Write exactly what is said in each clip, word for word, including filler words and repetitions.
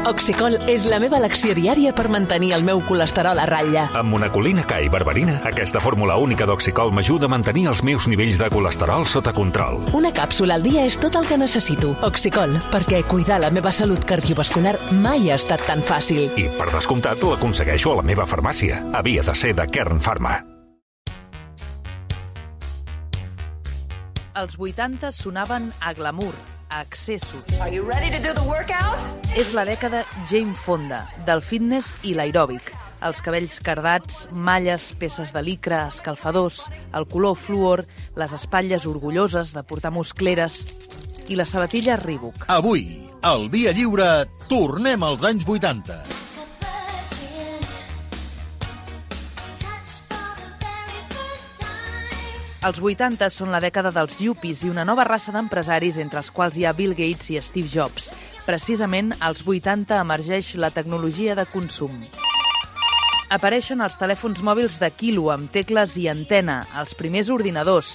Oxicol és la meva elecció diària per mantenir el meu colesterol a ratlla. Amb monacolina K i berberina, aquesta fórmula única d'Oxicol m'ajuda a mantenir els meus nivells de colesterol sota control. Una càpsula al dia és tot el que necessito. Oxicol, perquè cuidar la meva salut cardiovascular mai ha estat tan fàcil. I, per descomptat, l'aconsegueixo a la meva farmàcia. Havia de ser de Kern Pharma. Els vuitanta sonaven a glamour, a excessos. Are you ready to do the workout? És la dècada Jane Fonda, del fitness i l'aeròbic. Els cabells cardats, malles, peces de licra, escalfadors, el color fluor, les espatlles orgulloses de portar muscleres i les sabatilles Reebok. Avui, al Via Lliure, tornem als anys vuitanta. Els vuitanta són la dècada dels yuppies i una nova raça d'empresaris entre els quals hi ha Bill Gates i Steve Jobs. Precisament als vuitanta emergeix la tecnologia de consum. Apareixen els telèfons mòbils de quilo amb tecles i antena, els primers ordinadors.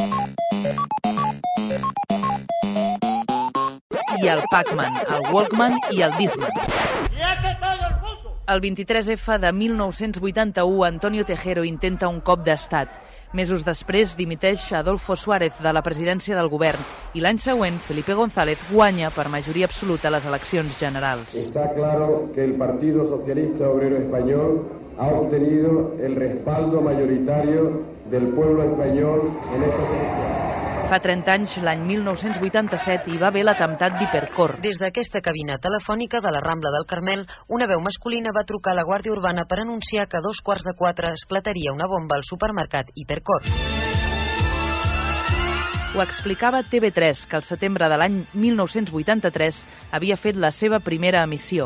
I el Pac-Man, el Walkman i el Discman. El vint-i-tres efa de mil nou-cents vuitanta-u, Antonio Tejero intenta un cop d'estat. Mesos després dimiteix Adolfo Suárez de la presidència del govern i l'any següent Felipe González guanya per majoria absoluta les eleccions generals. Está claro que el Partido Socialista Obrero Español ha obtenido el respaldo mayoritario del pueblo español en estas elecciones. Fa trenta anys, l'any mil nou-cents vuitanta-set, hi va haver l'atemptat d'Hipercor. Des d'aquesta cabina telefònica de la Rambla del Carmel, una veu masculina va trucar a la Guàrdia Urbana per anunciar que a dos quarts de quatre esclataria una bomba al supermercat Hipercor. Ho explicava T V tres, que al setembre de l'any mil nou-cents vuitanta-tres havia fet la seva primera emissió.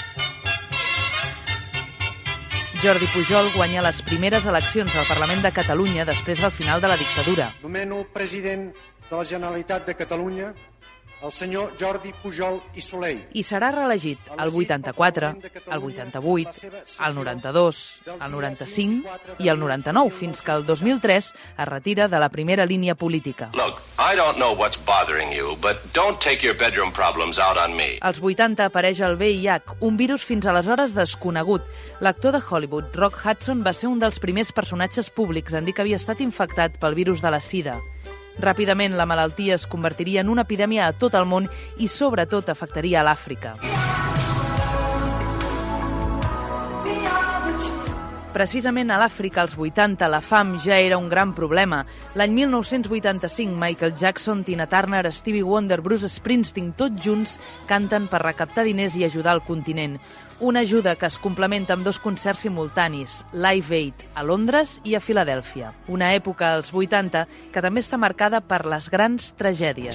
Jordi Pujol guanya les primeres eleccions al Parlament de Catalunya després del final de la dictadura. Nomeno president de la Generalitat de Catalunya el senyor Jordi Pujol i Soleil. I serà reelegit el vuitanta-quatre, el vuitanta-vuit, el noranta-dos, el noranta-cinc i el noranta-nou, fins que el dos mil tres es retira de la primera línia política. Look, I don't know what's bothering you, but don't take your bedroom problems out on me. Als vuitanta apareix el V I H, un virus fins aleshores desconegut. L'actor de Hollywood, Rock Hudson, va ser un dels primers personatges públics en dir que havia estat infectat pel virus de la sida. Ràpidament, la malaltia es convertiria en una epidèmia a tot el món i, sobretot, afectaria a l'Àfrica. Precisament a l'Àfrica, als vuitanta, la fam ja era un gran problema. L'any mil nou-cents vuitanta-cinc, Michael Jackson, Tina Turner, Stevie Wonder, Bruce Springsteen, tots junts canten per recaptar diners i ajudar el continent. Una ajuda que es complementa amb dos concerts simultanis, Live Aid a Londres i a Filadèlfia. Una època, als vuitanta, que també està marcada per les grans tragèdies.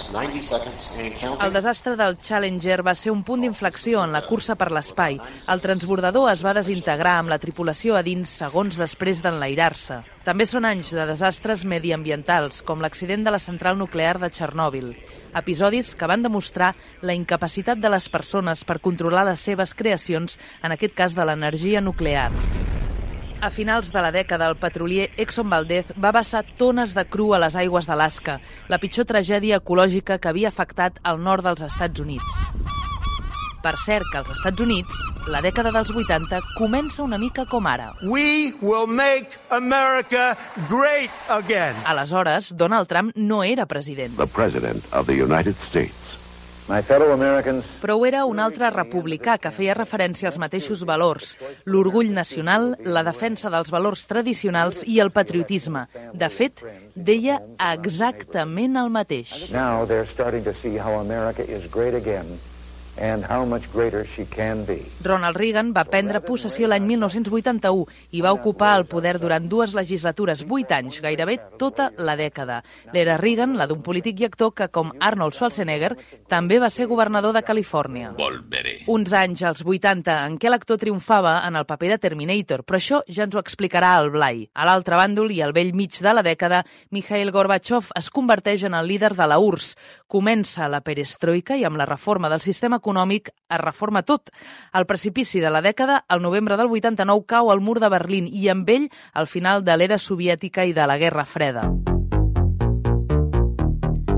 El desastre del Challenger va ser un punt d'inflexió en la cursa per l'espai. El transbordador es va desintegrar amb la tripulació a dins segons després d'enlairar-se. També són anys de desastres mediambientals, com l'accident de la central nuclear de Txernòbil. Episodis que van demostrar la incapacitat de les persones per controlar les seves creacions, en aquest cas de l'energia nuclear. A finals de la dècada, el petrolier Exxon Valdez va vessar tones de cru a les aigües d'Alaska, la pitjor tragèdia ecològica que havia afectat el nord dels Estats Units. Per cert, que als Estats Units, la dècada dels vuitanta comença una mica com ara. We will make America great again. Aleshores, Donald Trump no era president. The President of the United States. My fellow Americans. Però ho era un altre republicà que feia referència als mateixos valors, l'orgull nacional, la defensa dels valors tradicionals i el patriotisme. De fet, deia exactament el mateix. Now they're starting to see how America is great again. And how much greater she can be. Ronald Reagan va prendre possessió l'any mil nou-cents vuitanta-u i va ocupar el poder durant dues legislatures, vuit anys, gairebé tota la dècada. L'era Reagan, la d'un polític i actor que, com Arnold Schwarzenegger, també va ser governador de Califòrnia. Volveré. Uns anys, als vuitanta, en què l'actor triomfava en el paper de Terminator, però això ja ens ho explicarà el Blai. A l'altre bàndol i al vell mig de la dècada, Mikhail Gorbachev es converteix en el líder de la U R S. Comença la perestroika i amb la reforma del sistema econòmic es reforma tot. Al precipici de la dècada, al novembre del vuitanta-nou, cau el mur de Berlín i amb ell el final de l'era soviètica i de la Guerra Freda.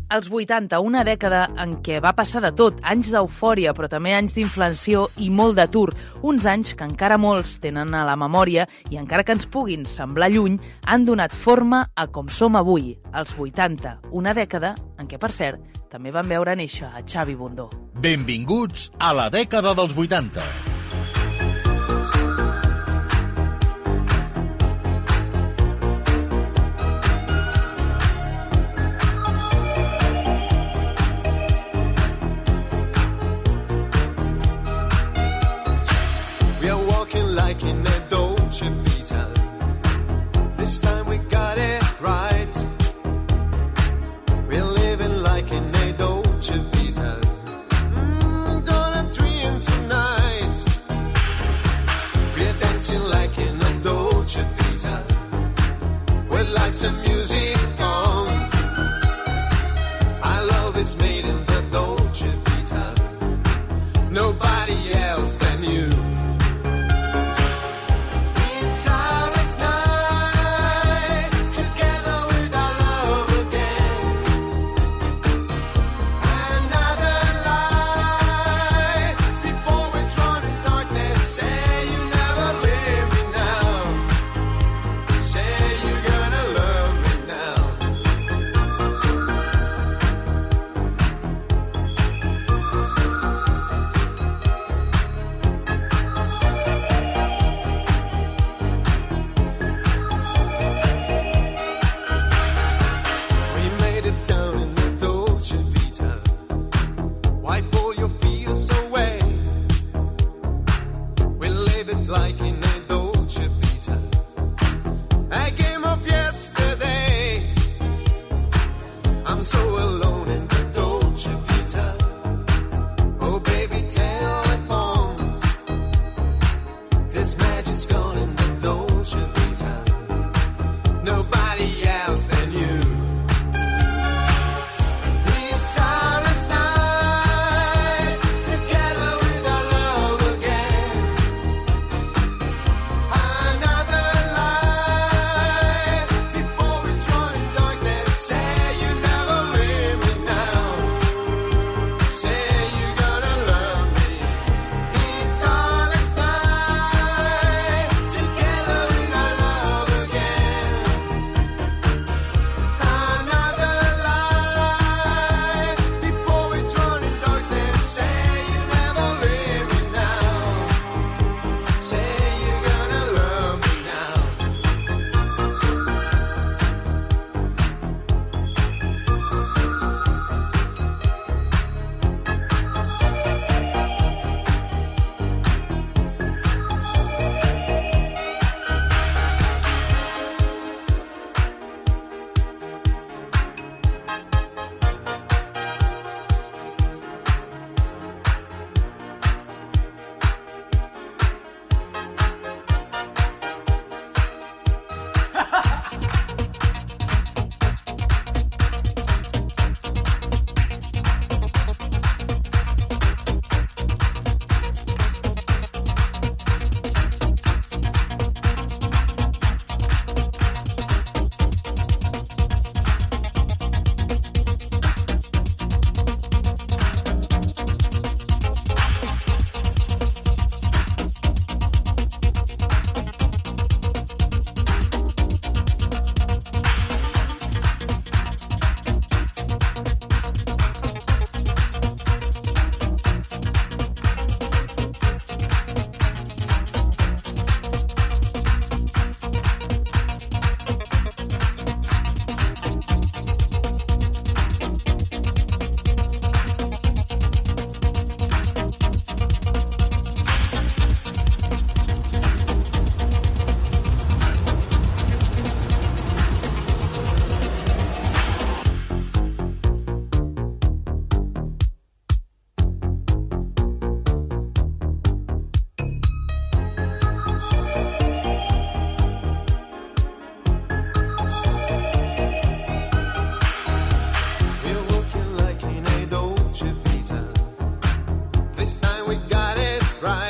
Els vuitanta, una dècada en què va passar de tot, anys d'eufòria, però també anys d'inflació i molt d'atur. Uns anys que encara molts tenen a la memòria i encara que ens puguin semblar lluny, han donat forma a com som avui, els vuitanta. Una dècada en què, per cert, també van veure néixer a Xavi Bundó. Benvinguts a la dècada dels vuitanta. Some music on. Our love is made in the Dolce Vita. Nobody else than you. It's our last night together with our love again. Another light before we're drawn in darkness. Say you never leave me now. Say you're gonna love me now. We made it down in the Dolce Vita. Wipe all your fears away. We live it like in a Dolce Vita. A game of yesterday. I'm so alone in the Dolce Vita. Oh baby, telephone. This magic's gone in the Dolce Vita. Nobody else than you. It's our last night together with our love again. Another light before we join in darkness. Say you never leave me now. Say you're gonna love me. It's our last night together with our love again. Another light before we join in darkness. Say you never leave me now. Say you're gonna love me now. Right.